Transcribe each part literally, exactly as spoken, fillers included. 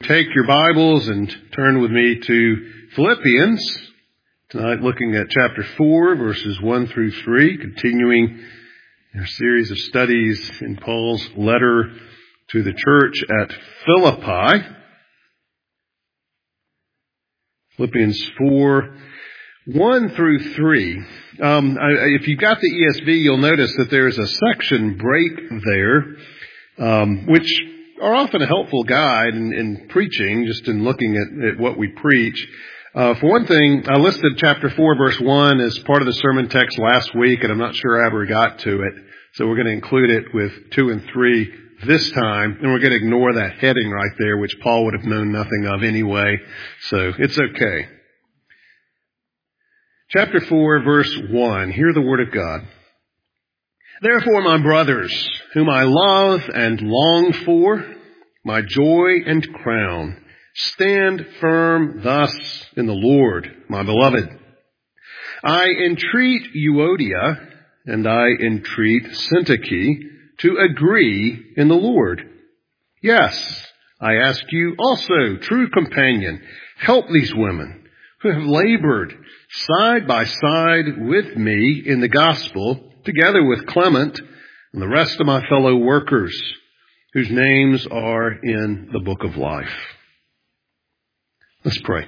Take your Bibles and turn with me to Philippians. Tonight looking at chapter four, verses one through three, continuing our series of studies in Paul's letter to the church at Philippi. Philippians four, one through three. Um, I, if you've got the E S V, you'll notice that there's a section break there, um, which are often a helpful guide in, in preaching, just in looking at, at what we preach. Uh, for one thing, I listed chapter four, verse one as part of the sermon text last week, and I'm not sure I ever got to it. So we're going to include it with two and three this time, and we're going to ignore that heading right there, which Paul would have known nothing of anyway. So it's okay. Chapter four, verse one. Hear the word of God. Therefore, my brothers, whom I love and long for, my joy and crown, stand firm thus in the Lord, my beloved. I entreat Euodia and I entreat Syntyche to agree in the Lord. Yes, I ask you also, true companion, help these women who have labored side by side with me in the gospel, together with Clement and the rest of my fellow workers, whose names are in the book of life. Let's pray.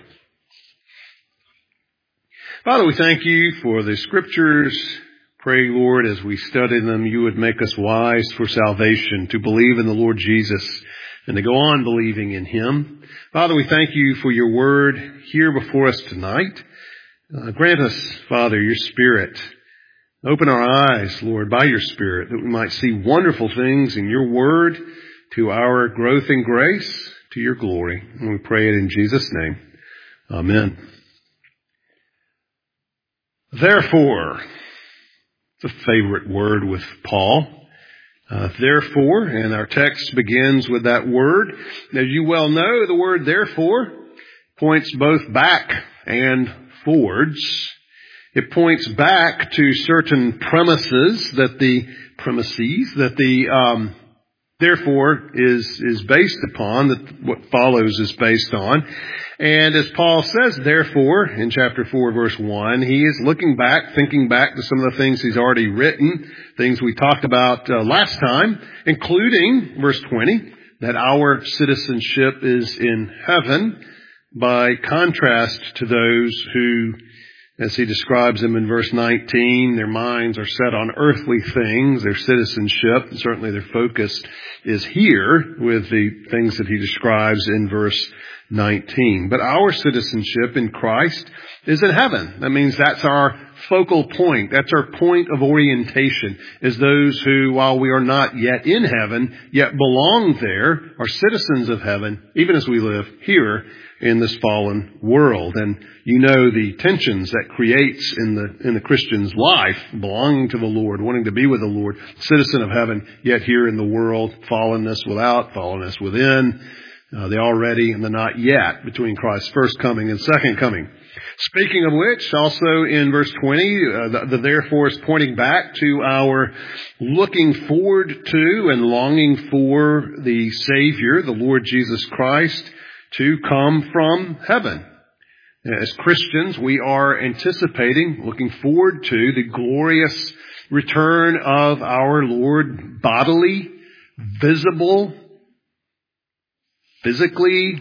Father, we thank you for the scriptures. Pray, Lord, as we study them, you would make us wise for salvation, to believe in the Lord Jesus and to go on believing in him. Father, we thank you for your word here before us tonight. Uh, grant us, Father, your Spirit. Open our eyes, Lord, by your Spirit, that we might see wonderful things in your word to our growth in grace, to your glory. And we pray it in Jesus' name. Amen. Therefore, it's a favorite word with Paul. Uh, therefore, and our text begins with that word. As you well know, the word therefore points both back and forwards. It points back to certain premises that the premises that the um, therefore is is based upon, that what follows is based on. And as Paul says, therefore, in chapter four, verse one, he is looking back, thinking back to some of the things he's already written, things we talked about uh, last time, including verse twenty, that our citizenship is in heaven, by contrast to those who, as he describes them in verse nineteen, their minds are set on earthly things, their citizenship, and certainly their focus is here with the things that he describes in verse nineteen. But our citizenship in Christ is in heaven. That means that's our focal point. That's our point of orientation, is those who, while we are not yet in heaven, yet belong there, are citizens of heaven, even as we live here in this fallen world. And you know the tensions that creates in the in the Christian's life, belonging to the Lord, wanting to be with the Lord, citizen of heaven, yet here in the world, fallenness without, fallenness within, uh, the already and the not yet, between Christ's first coming and second coming. Speaking of which, also in verse twenty, uh, the, the therefore is pointing back to our looking forward to and longing for the Savior, the Lord Jesus Christ, to come from heaven. As Christians, we are anticipating, looking forward to the glorious return of our Lord, bodily, visible, physically,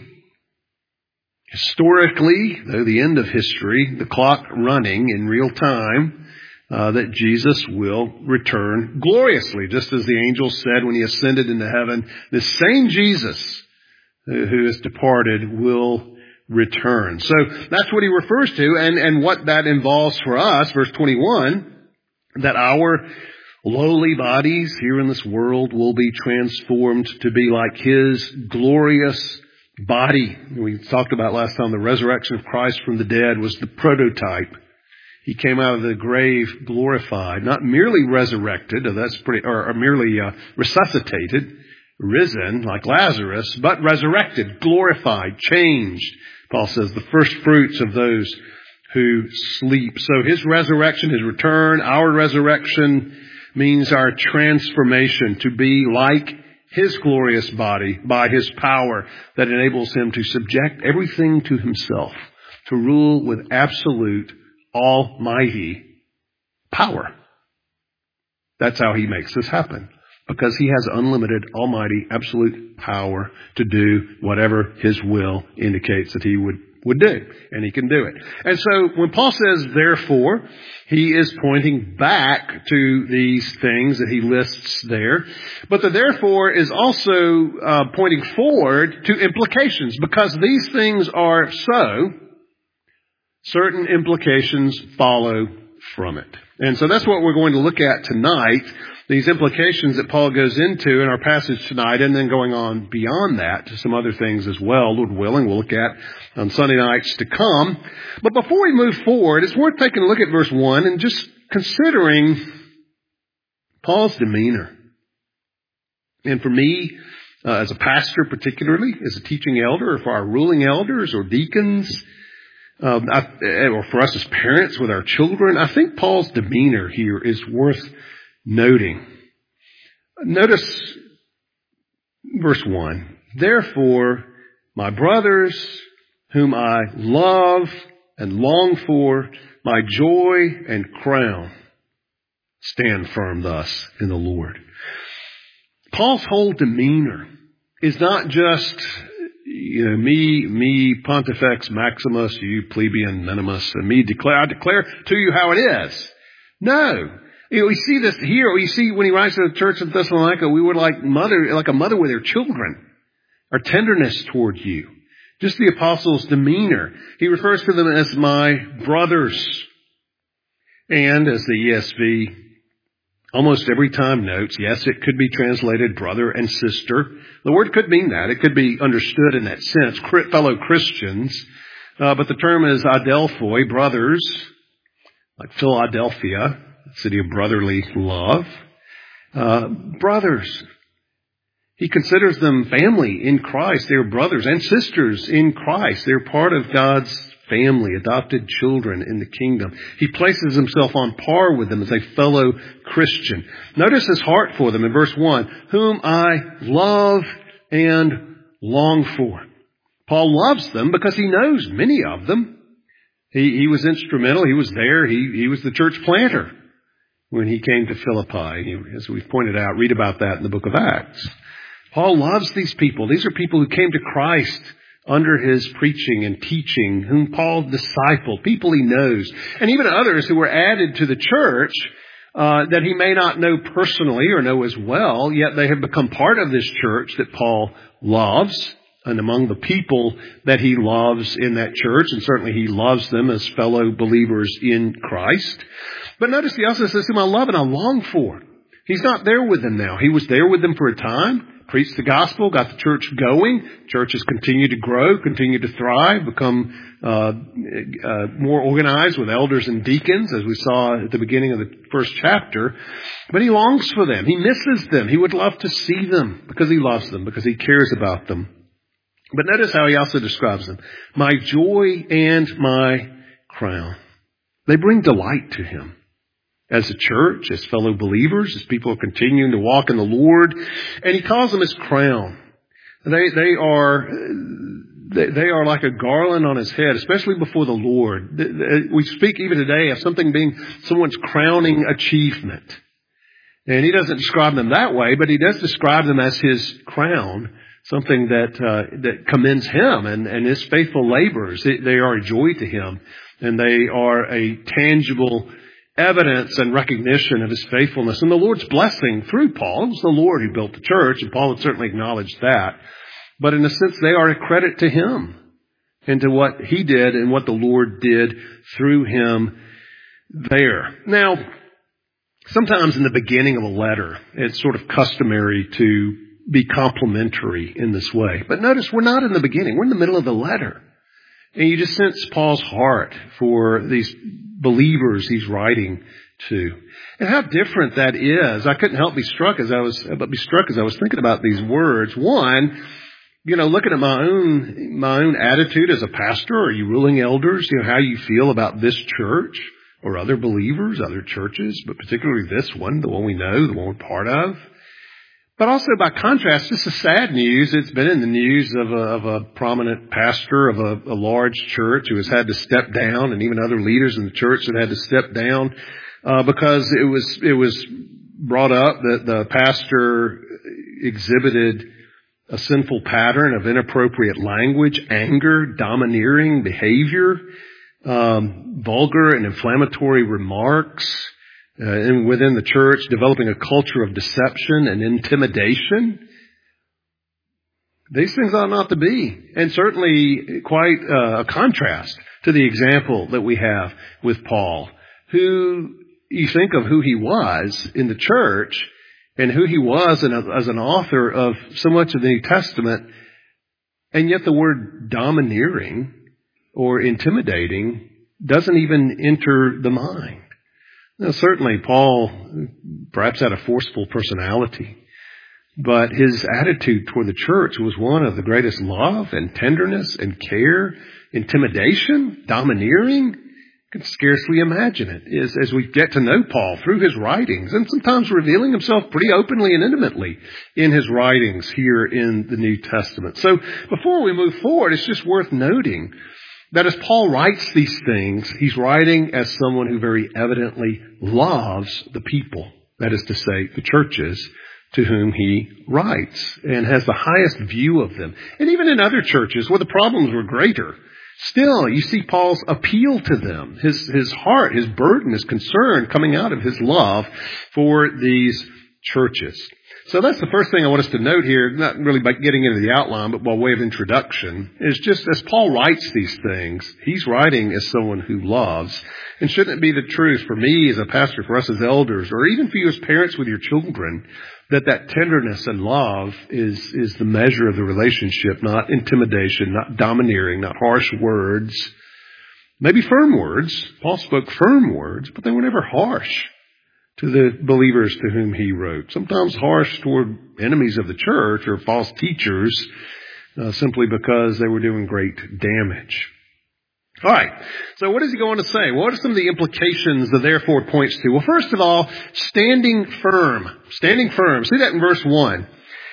historically, though the end of history, the clock running in real time, uh, that Jesus will return gloriously, just as the angel said when he ascended into heaven. The same Jesus who has departed will return. So that's what he refers to, and, and what that involves for us, verse twenty-one, that our lowly bodies here in this world will be transformed to be like his glorious body. We talked about last time the resurrection of Christ from the dead was the prototype. He came out of the grave glorified, not merely resurrected, that's pretty, or, or merely uh, resuscitated, risen like Lazarus, but resurrected, glorified, changed. Paul says the first fruits of those who sleep. So his resurrection, his return, our resurrection means our transformation to be like His glorious body by His power that enables Him to subject everything to Himself, to rule with absolute, almighty power. That's how He makes this happen, because He has unlimited, almighty, absolute power to do whatever His will indicates that He would would do, and He can do it. And so when Paul says therefore, he is pointing back to these things that he lists there. But the therefore is also uh, pointing forward to implications, because these things are so, certain implications follow from it. And so that's what we're going to look at tonight, these implications that Paul goes into in our passage tonight, and then going on beyond that to some other things as well, Lord willing, we'll look at on Sunday nights to come. But before we move forward, it's worth taking a look at verse one and just considering Paul's demeanor. And for me, uh, as a pastor particularly, as a teaching elder, or for our ruling elders or deacons, um, I, or for us as parents with our children, I think Paul's demeanor here is worth noting. Notice verse one. Therefore, my brothers, whom I love and long for, my joy and crown, stand firm thus in the Lord. Paul's whole demeanor is not just, you know, me, me, Pontifex Maximus, you plebeian minimus, and me declare, I declare to you how it is. No. You know, we see this here. We see when he writes to the church of Thessalonica, we were like mother, like a mother with her children. Our tenderness toward you. Just the apostle's demeanor. He refers to them as my brothers. And as the E S V almost every time notes, yes, it could be translated brother and sister. The word could mean that. It could be understood in that sense, fellow Christians. Uh, but the term is adelphoi, brothers, like Philadelphia, city of brotherly love. Uh, brothers. He considers them family in Christ. They're brothers and sisters in Christ. They're part of God's family, adopted children in the kingdom. He places himself on par with them as a fellow Christian. Notice his heart for them in verse one, whom I love and long for. Paul loves them because he knows many of them. He, he was instrumental. He was there. He, he was the church planter when he came to Philippi. As we've pointed out, read about that in the book of Acts. Paul loves these people. These are people who came to Christ under his preaching and teaching, whom Paul discipled, people he knows, and even others who were added to the church uh, that he may not know personally or know as well, yet they have become part of this church that Paul loves, and among the people that he loves in that church, and certainly he loves them as fellow believers in Christ. But notice he also says, whom I love and I long for. He's not there with them now. He was there with them for a time. Preached the gospel, got the church going. Churches continue to grow, continue to thrive, become uh, uh, more organized with elders and deacons, as we saw at the beginning of the first chapter. But he longs for them. He misses them. He would love to see them because he loves them, because he cares about them. But notice how he also describes them. My joy and my crown. They bring delight to him. As a church, as fellow believers, as people are continuing to walk in the Lord. And he calls them his crown. They, they are, they, they are like a garland on his head, especially before the Lord. We speak even today of something being someone's crowning achievement. And he doesn't describe them that way, but he does describe them as his crown, something that, uh, that commends him and, and his faithful labors. They, they are a joy to him, and they are a tangible evidence and recognition of his faithfulness and the Lord's blessing through Paul. It was the Lord who built the church, and Paul had certainly acknowledged that. But in a sense, they are a credit to him and to what he did and what the Lord did through him there. Now, sometimes in the beginning of a letter, it's sort of customary to be complimentary in this way. But notice, we're not in the beginning. We're in the middle of the letter. And you just sense Paul's heart for these believers he's writing to. And how different that is. I couldn't help be struck as I was, but be struck as I was thinking about these words. One, you know, looking at my own, my own attitude as a pastor, or you ruling elders, you know, how you feel about this church or other believers, other churches, but particularly this one, the one we know, the one we're part of. But also, by contrast, just the sad news. It's been in the news of a, of a prominent pastor of a, a large church who has had to step down, and even other leaders in the church that had to step down uh, because it was it was brought up that the pastor exhibited a sinful pattern of inappropriate language, anger, domineering behavior, um, vulgar and inflammatory remarks. Uh, and within the church, developing a culture of deception and intimidation. These things ought not to be. And certainly quite uh, a contrast to the example that we have with Paul, who you think of who he was in the church and who he was in a, as an author of so much of the New Testament, and yet the word domineering or intimidating doesn't even enter the mind. Now, certainly Paul perhaps had a forceful personality, but his attitude toward the church was one of the greatest love and tenderness and care. Intimidation, domineering, you can scarcely imagine it as, as we get to know Paul through his writings, and sometimes revealing himself pretty openly and intimately in his writings here in the New Testament. So before we move forward, it's just worth noting that as Paul writes these things, he's writing as someone who very evidently loves the people, that is to say, the churches to whom he writes, and has the highest view of them. And even in other churches where the problems were greater, still you see Paul's appeal to them, his, his heart, his burden, his concern coming out of his love for these churches. So that's the first thing I want us to note here, not really by getting into the outline, but by way of introduction, is just as Paul writes these things, he's writing as someone who loves. And shouldn't it be the truth for me as a pastor, for us as elders, or even for you as parents with your children, that that tenderness and love is, is the measure of the relationship, not intimidation, not domineering, not harsh words, maybe firm words. Paul spoke firm words, but they were never harsh to the believers to whom he wrote. Sometimes harsh toward enemies of the church or false teachers, uh, simply because they were doing great damage. All right. So what is he going to say? What are some of the implications the therefore points to? Well, first of all, standing firm. Standing firm. See that in verse one.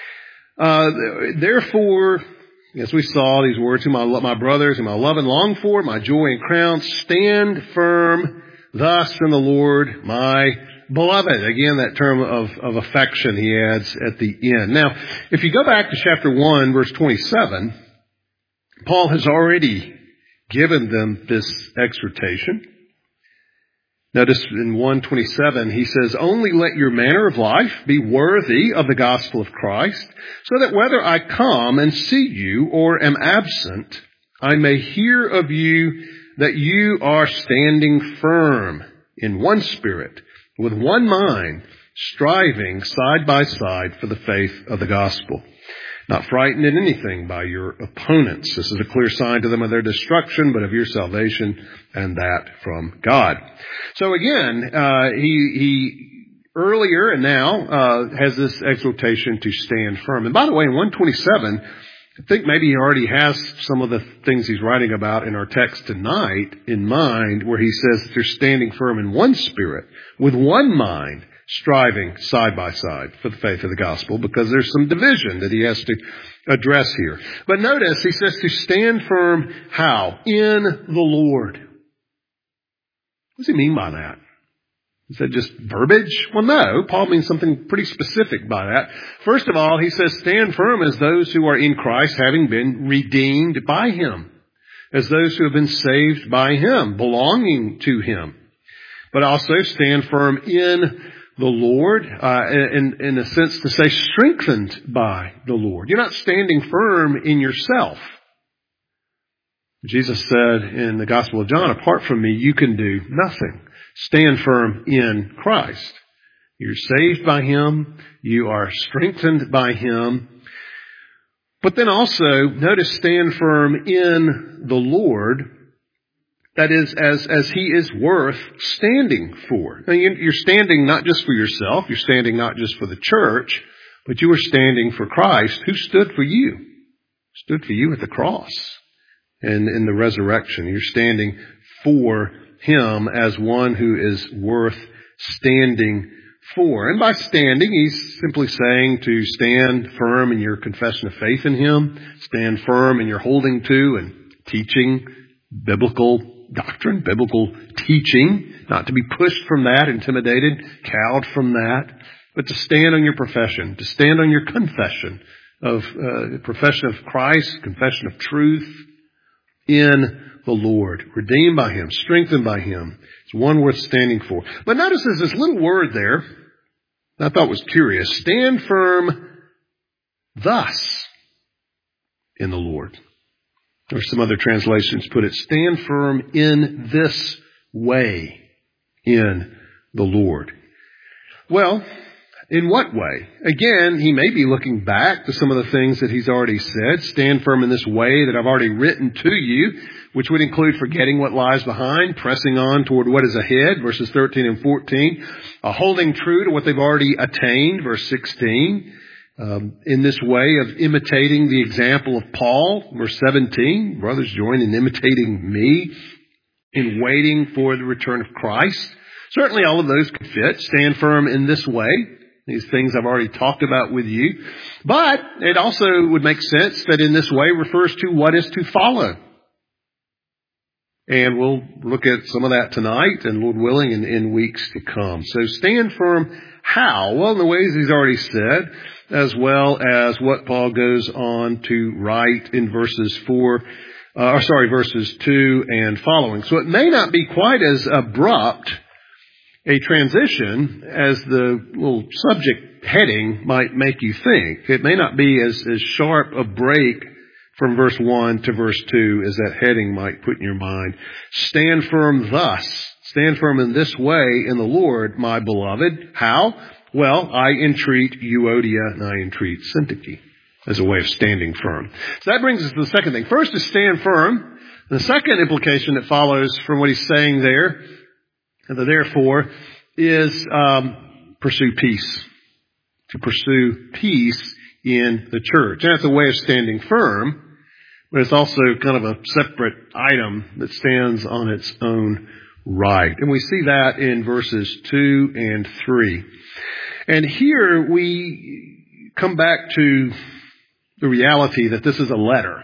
Uh, therefore, as we saw these words, whom I love, my brothers, whom I love and long for, my joy and crown, stand firm thus in the Lord, my beloved. Again, that term of, of affection he adds at the end. Now, if you go back to chapter one, verse twenty-seven, Paul has already given them this exhortation. Notice in one twenty-seven, he says, only let your manner of life be worthy of the gospel of Christ, so that whether I come and see you or am absent, I may hear of you that you are standing firm in one spirit, with one mind, striving side by side for the faith of the gospel. Not frightened in anything by your opponents. This is a clear sign to them of their destruction, but of your salvation, and that from God. So again, uh, he, he earlier and now uh, has this exhortation to stand firm. And by the way, in one twenty-seven, I think maybe he already has some of the things he's writing about in our text tonight in mind, where he says that they're standing firm in one spirit, with one mind, striving side by side for the faith of the gospel, because there's some division that he has to address here. But notice he says to stand firm how? In the Lord. What does he mean by that? Is that just verbiage? Well, no. Paul means something pretty specific by that. First of all, he says stand firm as those who are in Christ, having been redeemed by him, as those who have been saved by him, belonging to him. But also stand firm in the Lord, uh, in, in a sense to say strengthened by the Lord. You're not standing firm in yourself. Jesus said in the Gospel of John, apart from me, you can do nothing. Stand firm in Christ. You're saved by him. You are strengthened by him. But then also, notice stand firm in the Lord. That is, as, as he is worth standing for. Now, you're standing not just for yourself, you're standing not just for the church, but you are standing for Christ, who stood for you. Stood for you at the cross and in the resurrection. You're standing for him as one who is worth standing for. And by standing, he's simply saying to stand firm in your confession of faith in him, stand firm in your holding to and teaching biblical doctrine, biblical teaching, not to be pushed from that, intimidated, cowed from that, but to stand on your profession, to stand on your confession of uh, profession of Christ, confession of truth in the Lord, redeemed by him, strengthened by him. It's one worth standing for. But notice there's this little word there I thought was curious. Stand firm thus in the Lord. Or some other translations put it, stand firm in this way in the Lord. Well, in what way? Again, he may be looking back to some of the things that he's already said. Stand firm in this way that I've already written to you, which would include forgetting what lies behind, pressing on toward what is ahead, verses thirteen and fourteen, uh, holding true to what they've already attained, verse sixteen, um, in this way of imitating the example of Paul, verse seventeen, brothers, join in imitating me in waiting for the return of Christ. Certainly all of those could fit. Stand firm in this way. These things I've already talked about with you. But it also would make sense that in this way refers to what is to follow. And we'll look at some of that tonight and, Lord willing, in, in weeks to come. So stand firm how? Well, in the ways he's already said, as well as what Paul goes on to write in verses four, uh, or sorry, verses two and following. So it may not be quite as abrupt a transition as the little subject heading might make you think. It may not be as, as sharp a break from verse one to verse two as that heading might put in your mind. Stand firm thus. Stand firm in this way in the Lord, my beloved. How? Well, I entreat Euodia and I entreat Syntyche as a way of standing firm. So that brings us to the second thing. First is stand firm. The second implication that follows from what he's saying there, and the therefore, is um, pursue peace. To pursue peace in the church. And it's a way of standing firm, but it's also kind of a separate item that stands on its own right. And we see that in verses two and three. And here we come back to the reality that this is a letter.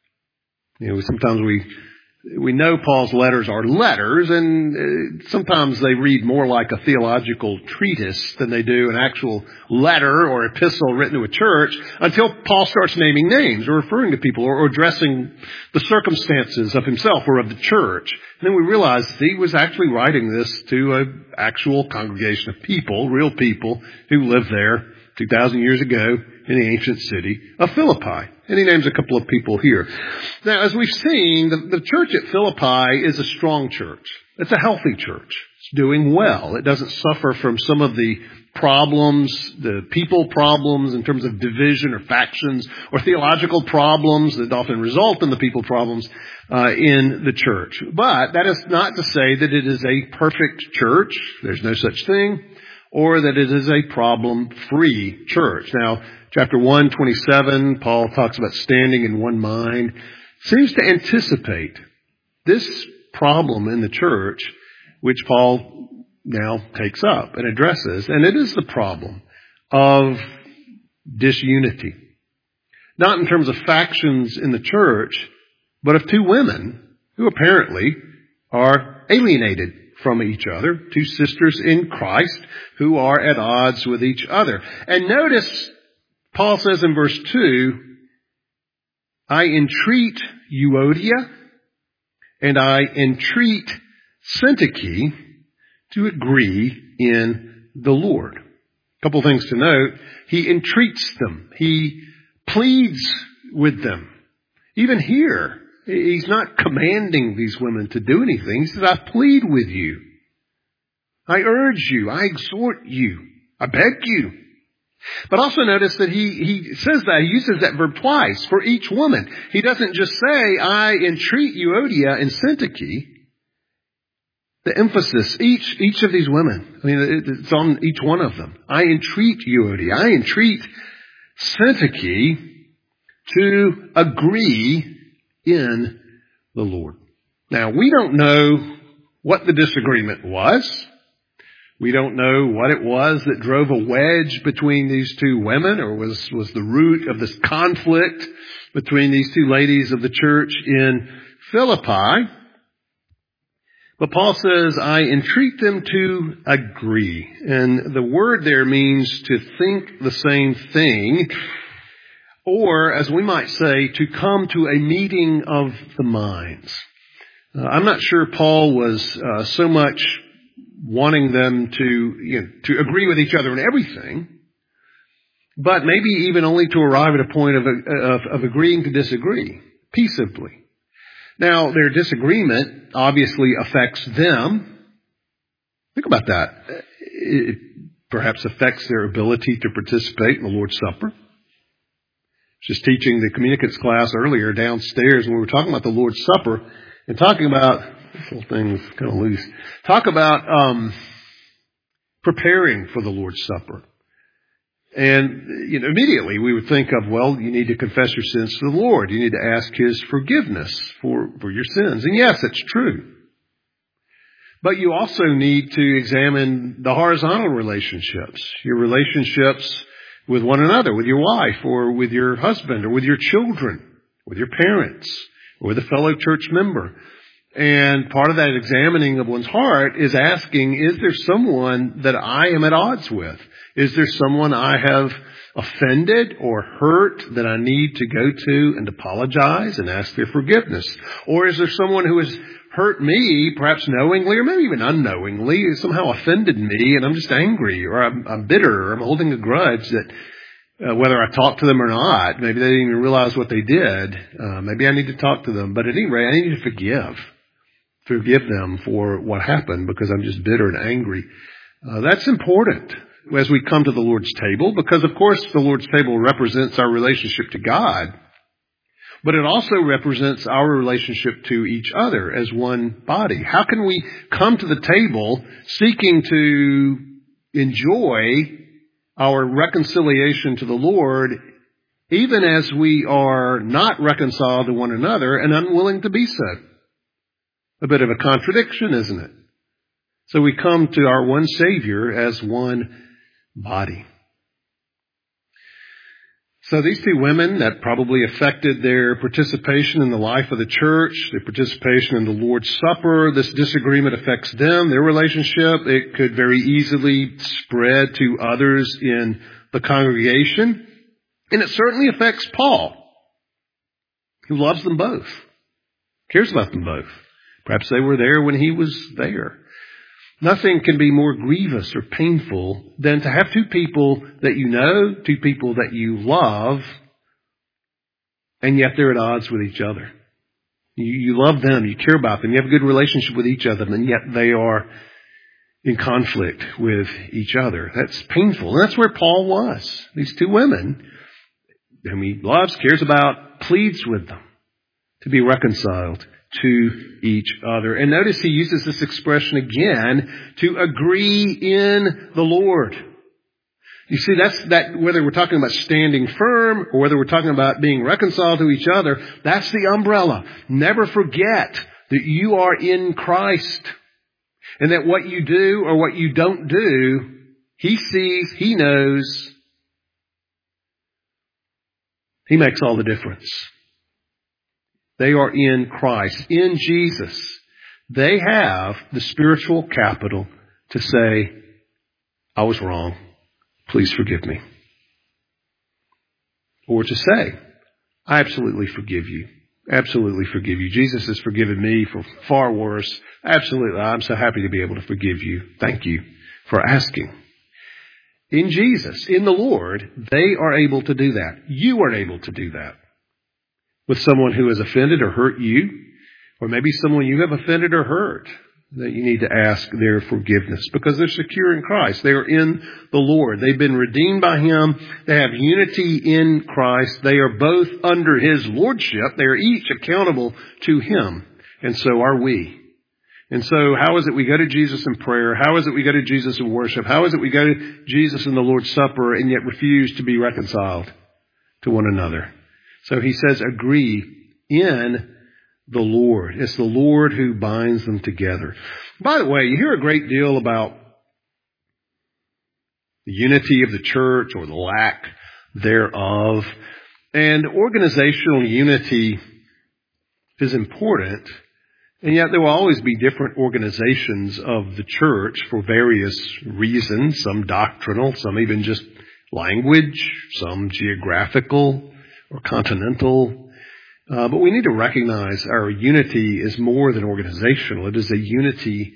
You know, sometimes we We know Paul's letters are letters, and sometimes they read more like a theological treatise than they do an actual letter or epistle written to a church until Paul starts naming names or referring to people or addressing the circumstances of himself or of the church. And then we realize he was actually writing this to an actual congregation of people, real people who lived there two thousand years ago in the ancient city of Philippi. And he names a couple of people here. Now, as we've seen, the, the church at Philippi is a strong church. It's a healthy church. It's doing well. It doesn't suffer from some of the problems, the people problems in terms of division or factions or theological problems that often result in the people problems uh, in the church. But that is not to say that it is a perfect church. There's no such thing. Or that it is a problem-free church. Now, chapter one, twenty-seven, Paul talks about standing in one mind. Seems to anticipate this problem in the church, which Paul now takes up and addresses. And it is the problem of disunity. Not in terms of factions in the church, but of two women who apparently are alienated from each other, two sisters in Christ who are at odds with each other. And notice, Paul says in verse two, I entreat Euodia and I entreat Syntyche to agree in the Lord. A couple things to note. He entreats them. He pleads with them. Even here, he's not commanding these women to do anything. He says, I plead with you. I urge you. I exhort you. I beg you. But also notice that he, he says that, he uses that verb twice for each woman. He doesn't just say, I entreat Euodia and Syntyche. The emphasis, each, each of these women, I mean, it's on each one of them. I entreat Euodia. I entreat Syntyche to agree in the Lord. Now, we don't know what the disagreement was. We don't know what it was that drove a wedge between these two women, or was, was the root of this conflict between these two ladies of the church in Philippi. But Paul says, I entreat them to agree. And the word there means to think the same thing, or as we might say, to come to a meeting of the minds. Uh, I'm not sure Paul was uh, so much wanting them to, you know, to agree with each other in everything, but maybe even only to arrive at a point of, of, of agreeing to disagree peaceably. Now, their disagreement obviously affects them. Think about that. It perhaps affects their ability to participate in the Lord's Supper. Just teaching the communicants class earlier downstairs when we were talking about the Lord's Supper and talking about, this whole thing was kind of loose, talk about um, preparing for the Lord's Supper. And, you know, immediately we would think of, well, you need to confess your sins to the Lord. You need to ask His forgiveness for, for your sins. And yes, that's true. But you also need to examine the horizontal relationships, your relationships with one another, with your wife or with your husband or with your children, with your parents or with a fellow church member. And part of that examining of one's heart is asking, is there someone that I am at odds with? Is there someone I have offended or hurt that I need to go to and apologize and ask their forgiveness? Or is there someone who has hurt me, perhaps knowingly or maybe even unknowingly, somehow offended me and I'm just angry or I'm, I'm bitter or I'm holding a grudge that uh, whether I talk to them or not, maybe they didn't even realize what they did. Uh, maybe I need to talk to them. But at any rate, I need to forgive. Forgive them for what happened because I'm just bitter and angry. Uh, that's important as we come to the Lord's table, because of course the Lord's table represents our relationship to God, but it also represents our relationship to each other as one body. How can we come to the table seeking to enjoy our reconciliation to the Lord even as we are not reconciled to one another and unwilling to be so? A bit of a contradiction, isn't it? So we come to our one Savior as one body. So these two women, that probably affected their participation in the life of the church, their participation in the Lord's Supper. This disagreement affects them, their relationship. It could very easily spread to others in the congregation. And it certainly affects Paul, who loves them both, cares about them both. Perhaps they were there when he was there. Nothing can be more grievous or painful than to have two people that you know, two people that you love, and yet they're at odds with each other. You, you love them, you care about them, you have a good relationship with each other, and yet they are in conflict with each other. That's painful. And that's where Paul was. These two women whom he loves, cares about, pleads with them to be reconciled to each other. And notice he uses this expression again, to agree in the Lord. You see, that's that, whether we're talking about standing firm or whether we're talking about being reconciled to each other, that's the umbrella. Never forget that you are in Christ and that what you do or what you don't do, He sees, He knows. He makes all the difference. They are in Christ, in Jesus. They have the spiritual capital to say, I was wrong. Please forgive me. Or to say, I absolutely forgive you. Absolutely forgive you. Jesus has forgiven me for far worse. Absolutely. I'm so happy to be able to forgive you. Thank you for asking. In Jesus, in the Lord, they are able to do that. You are able to do that. With someone who has offended or hurt you, or maybe someone you have offended or hurt, that you need to ask their forgiveness because they're secure in Christ. They are in the Lord. They've been redeemed by Him. They have unity in Christ. They are both under His lordship. They are each accountable to Him. And so are we. And so how is it we go to Jesus in prayer? How is it we go to Jesus in worship? How is it we go to Jesus in the Lord's Supper and yet refuse to be reconciled to one another? So he says, agree in the Lord. It's the Lord who binds them together. By the way, you hear a great deal about the unity of the church or the lack thereof. And organizational unity is important, and yet there will always be different organizations of the church for various reasons, some doctrinal, some even just language, some geographical or continental. Uh, but we need to recognize our unity is more than organizational. It is a unity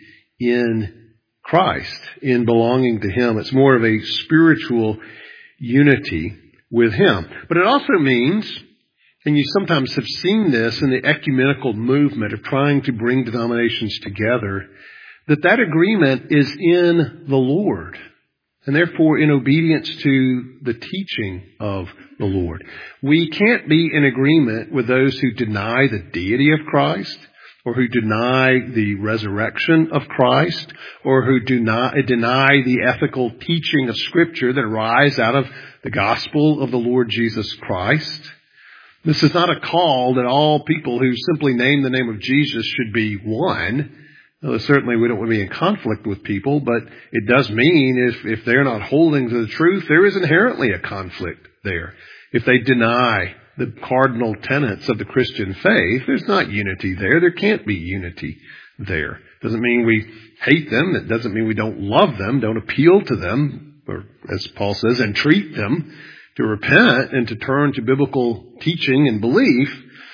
in Christ, in belonging to Him. It's more of a spiritual unity with Him. But it also means, and you sometimes have seen this in the ecumenical movement of trying to bring denominations together, that that agreement is in the Lord, and therefore in obedience to the teaching of the Lord. We can't be in agreement with those who deny the deity of Christ, or who deny the resurrection of Christ, or who do not deny the ethical teaching of Scripture that arise out of the gospel of the Lord Jesus Christ. This is not a call that all people who simply name the name of Jesus should be one. Well, certainly we don't want to be in conflict with people, but it does mean if, if they're not holding to the truth, there is inherently a conflict there. If they deny the cardinal tenets of the Christian faith, there's not unity there. There can't be unity there. Doesn't mean we hate them. It doesn't mean we don't love them, don't appeal to them, or as Paul says, entreat them to repent and to turn to biblical teaching and belief.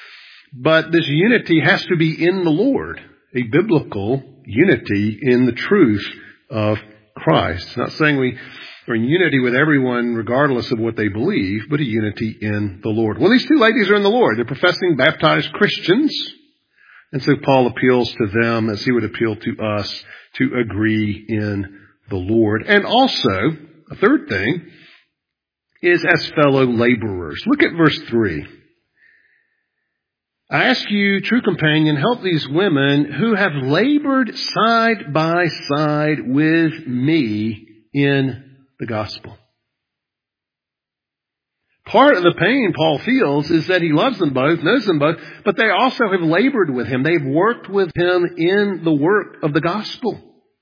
But this unity has to be in the Lord, a biblical unity in the truth of Christ. Not saying we are in unity with everyone regardless of what they believe, but a unity in the Lord. Well, these two ladies are in the Lord. They're professing baptized Christians. And so Paul appeals to them as he would appeal to us to agree in the Lord. And also, a third thing is as fellow laborers. Look at verse three. I ask you, true companion, help these women who have labored side by side with me in the gospel. Part of the pain Paul feels is that he loves them both, knows them both, but they also have labored with him. They've worked with him in the work of the gospel.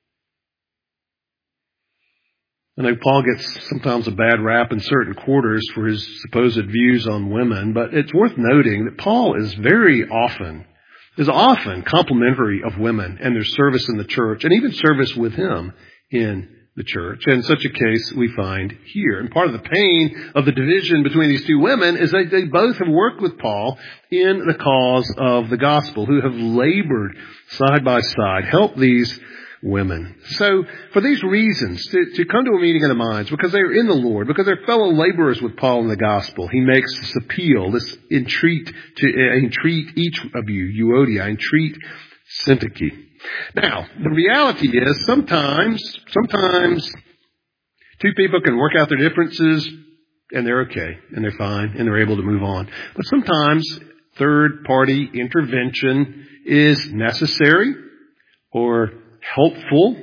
I know Paul gets sometimes a bad rap in certain quarters for his supposed views on women, but it's worth noting that Paul is very often, is often complimentary of women and their service in the church, and even service with him in the church. And such a case we find here. And part of the pain of the division between these two women is that they both have worked with Paul in the cause of the gospel, who have labored side by side, helped these women. So for these reasons, to, to come to a meeting of the minds, because they are in the Lord, because they're fellow laborers with Paul in the gospel, he makes this appeal, this entreat to uh, entreat each of you, Euodia, entreat Syntyche. Now, the reality is sometimes, sometimes two people can work out their differences and they're okay and they're fine and they're able to move on. But sometimes third party intervention is necessary or helpful.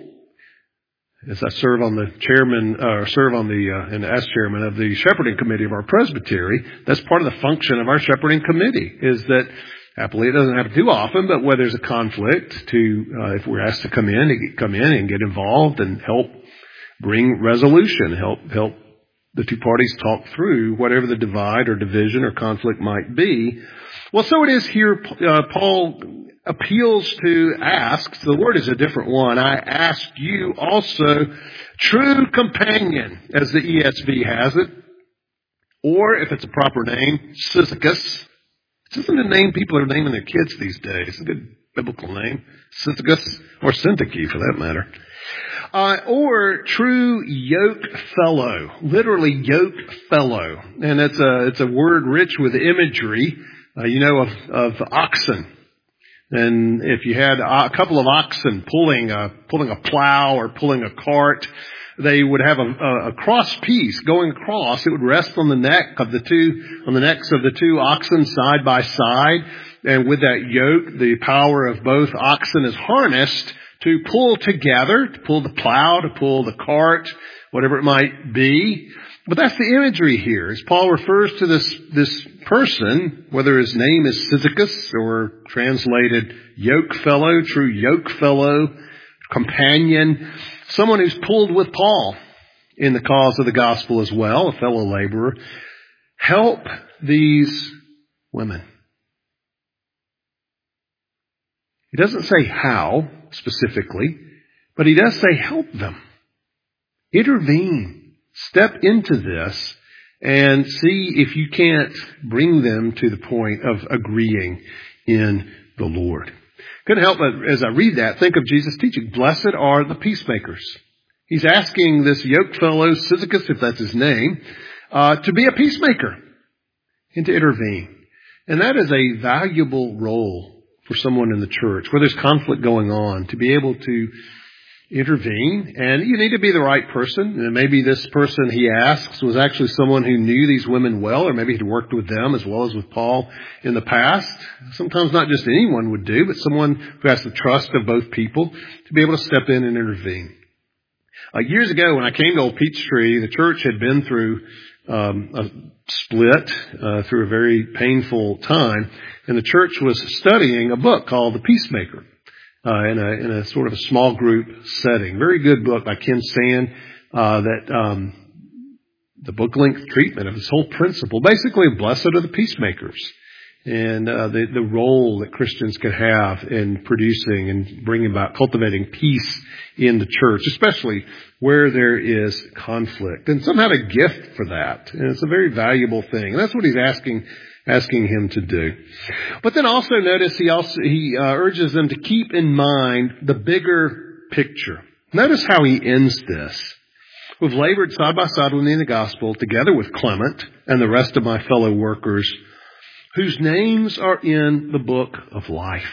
As I serve on the chairman, or uh, serve on the, uh, and as chairman of the shepherding committee of our presbytery, that's part of the function of our shepherding committee, is that happily it doesn't happen too often, but where there's a conflict, to, uh, if we're asked to come in, to get, come in and get involved and help bring resolution, help, help the two parties talk through whatever the divide or division or conflict might be. Well, so it is here, uh, Paul appeals to, asks, the word is a different one. I ask you also, true companion, as the E S V has it, or if it's a proper name, Syzygus. This isn't a name people are naming their kids these days. It's a good biblical name. Syzygus, or Syntyche for that matter. Uh, or true yoke fellow, literally yoke fellow. And it's a, it's a word rich with imagery, uh, you know, of, of oxen. And if you had a couple of oxen pulling a, pulling a plow or pulling a cart, they would have a, a, a cross piece going across. It would rest on the neck of the two, on the necks of the two oxen side by side. And with that yoke, the power of both oxen is harnessed to pull together, to pull the plow, to pull the cart, whatever it might be. But that's the imagery here. As Paul refers to this, this person, whether his name is Syzygus or translated yoke fellow, true yoke fellow, companion, someone who's pulled with Paul in the cause of the gospel as well, a fellow laborer. Help these women. He doesn't say how specifically, but he does say help them. Intervene. Step into this and see if you can't bring them to the point of agreeing in the Lord. Couldn't help but, as I read that, think of Jesus' teaching. Blessed are the peacemakers. He's asking this yoke fellow, Syzygus, if that's his name, uh, to be a peacemaker and to intervene. And that is a valuable role for someone in the church where there's conflict going on, to be able to intervene. And you need to be the right person. And maybe this person he asks was actually someone who knew these women well, or maybe he'd worked with them as well as with Paul in the past. Sometimes not just anyone would do, but someone who has the trust of both people to be able to step in and intervene. Uh, years ago, when I came to Old Peachtree, the church had been through um, a split uh, through a very painful time, and the church was studying a book called The Peacemaker uh, in a in a sort of a small group setting. Very good book by Ken Sand. Uh, that um, the book length treatment of this whole principle, basically, blessed are the peacemakers, and uh, the the role that Christians can have in producing and bringing about cultivating peace in the church, especially where there is conflict. And some have a gift for that. And it's a very valuable thing. And that's what he's asking, asking him to do. But then also notice he also, he uh, urges them to keep in mind the bigger picture. Notice how he ends this. We've labored side by side with me in the gospel, together with Clement and the rest of my fellow workers, whose names are in the book of life.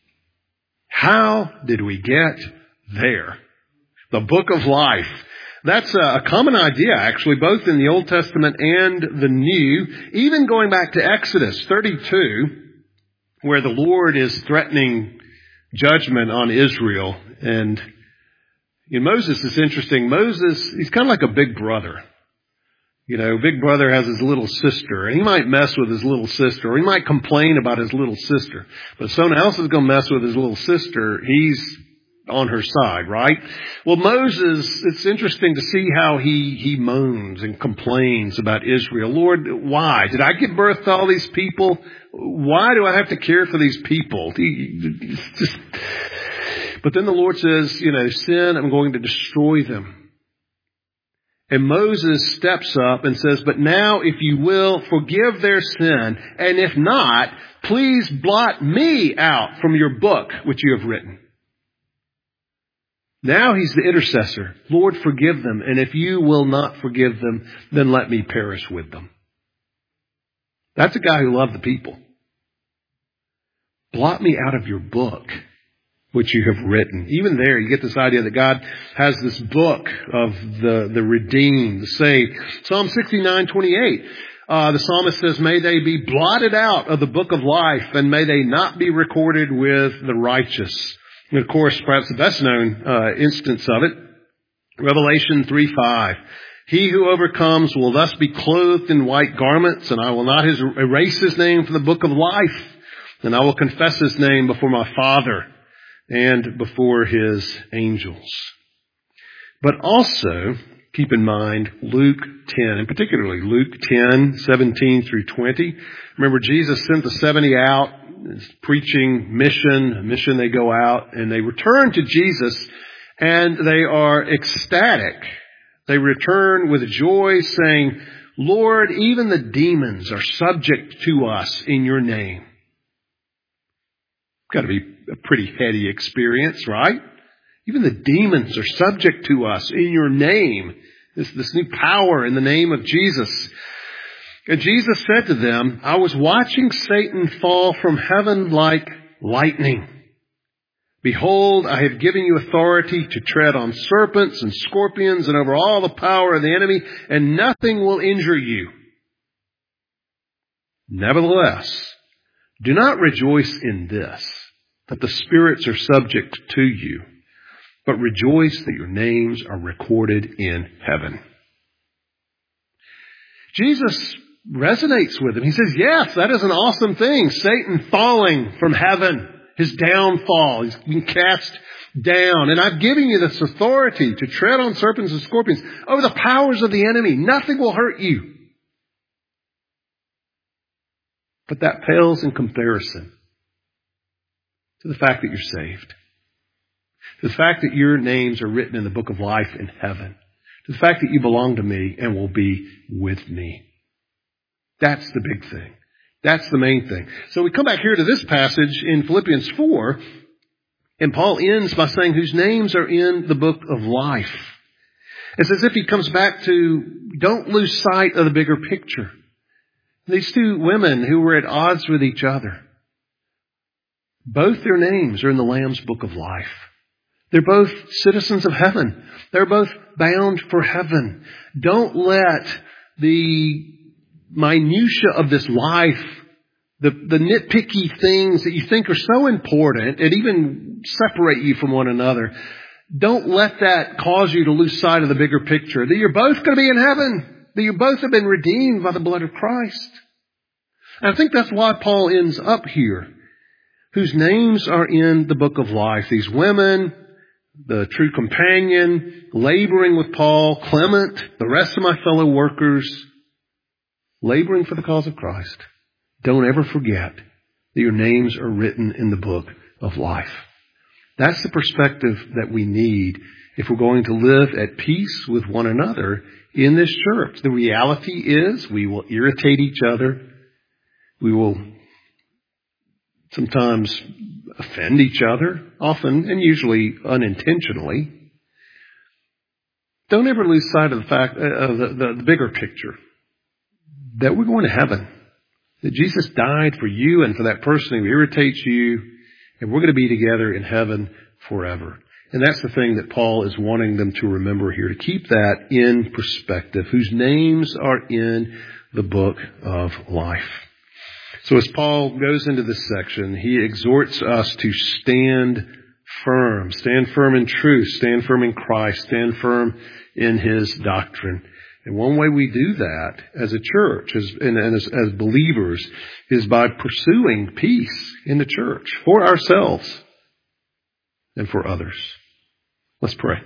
How did we get there? The book of life. That's a common idea, actually, both in the Old Testament and the New, even going back to Exodus thirty-two, where the Lord is threatening judgment on Israel. And you know, Moses is interesting. Moses, he's kind of like a big brother. You know, big brother has his little sister, and he might mess with his little sister, or he might complain about his little sister. But if someone else is going to mess with his little sister, he's on her side, right? Well, Moses, it's interesting to see how he, he moans and complains about Israel. Lord, why? Did I give birth to all these people? Why do I have to care for these people? He, just... But then the Lord says, you know, sin, I'm going to destroy them. And Moses steps up and says, but now, if you will, forgive their sin. And if not, please blot me out from your book, which you have written. Now he's the intercessor. Lord, forgive them. And if you will not forgive them, then let me perish with them. That's a guy who loved the people. Blot me out of your book, which you have written. Even there, you get this idea that God has this book of the, the redeemed, the saved. Psalm sixty-nine twenty-eight. Uh, the psalmist says, may they be blotted out of the book of life, and may they not be recorded with the righteous. And of course, perhaps the best known uh, instance of it, Revelation three five. He who overcomes will thus be clothed in white garments, and I will not his, erase his name from the book of life. And I will confess his name before my Father and before his angels. But also, keep in mind Luke ten, and particularly Luke ten, seventeen through twenty. Remember, Jesus sent the seventy out, preaching mission, mission they go out, and they return to Jesus, and they are ecstatic. They return with joy, saying, Lord, even the demons are subject to us in your name. Got to be a pretty heady experience, right? Even the demons are subject to us in your name. This, this new power in the name of Jesus. And Jesus said to them, I was watching Satan fall from heaven like lightning. Behold, I have given you authority to tread on serpents and scorpions and over all the power of the enemy, and nothing will injure you. Nevertheless, do not rejoice in this, that the spirits are subject to you, but rejoice that your names are recorded in heaven. Jesus resonates with him. He says, yes, that is an awesome thing. Satan falling from heaven his downfall. He's been cast down. And I've given you this authority to tread on serpents and scorpions over the powers of the enemy. Nothing will hurt you. But that pales in comparison to the fact that you're saved. To the fact that your names are written in the book of life in heaven. To the fact that you belong to me and will be with me. That's the big thing. That's the main thing. So we come back here to this passage in Philippians four, and Paul ends by saying whose names are in the book of life. It's as if he comes back to don't lose sight of the bigger picture. These two women who were at odds with each other, both their names are in the Lamb's book of life. They're both citizens of heaven. They're both bound for heaven. Don't let the minutia of this life, the, the nitpicky things that you think are so important and even separate you from one another, don't let that cause you to lose sight of the bigger picture. That you're both going to be in heaven. That you both have been redeemed by the blood of Christ. And I think that's why Paul ends up here. Whose names are in the book of life. These women, the true companion, laboring with Paul, Clement, the rest of my fellow workers, laboring for the cause of Christ. Don't ever forget that your names are written in the book of life. That's the perspective that we need if we're going to live at peace with one another in this church. The reality is we will irritate each other. We will sometimes offend each other, often and usually unintentionally. Don't ever lose sight of the fact, of the, the, the bigger picture, that we're going to heaven. That Jesus died for you and for that person who irritates you, and we're going to be together in heaven forever. And that's the thing that Paul is wanting them to remember here, to keep that in perspective, whose names are in the book of life. So as Paul goes into this section, he exhorts us to stand firm, stand firm in truth, stand firm in Christ, stand firm in his doctrine. And one way we do that as a church as, and as, as believers is by pursuing peace in the church for ourselves and for others. Let's pray.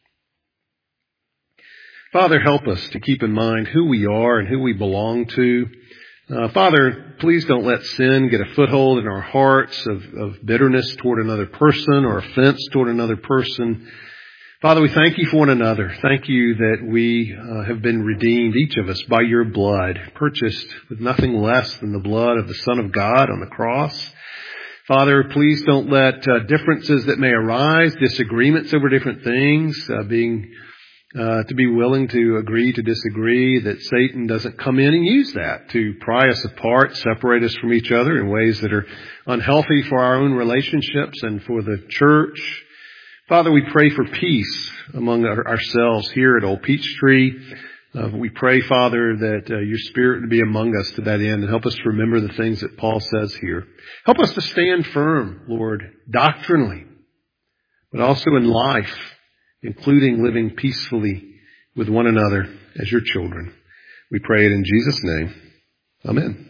Father, help us to keep in mind who we are and who we belong to. Uh, Father, please don't let sin get a foothold in our hearts of, of bitterness toward another person or offense toward another person. Father, we thank you for one another. Thank you that we uh, have been redeemed, each of us, by your blood, purchased with nothing less than the blood of the Son of God on the cross. Father, please don't let uh, differences that may arise, disagreements over different things, uh, being uh, to be willing to agree to disagree, that Satan doesn't come in and use that to pry us apart, separate us from each other in ways that are unhealthy for our own relationships and for the church. Father, we pray for peace among our, ourselves here at Old Peachtree. Uh, we pray, Father, that uh, your Spirit would be among us to that end and help us to remember the things that Paul says here. Help us to stand firm, Lord, doctrinally, but also in life, including living peacefully with one another as your children. We pray it in Jesus' name. Amen.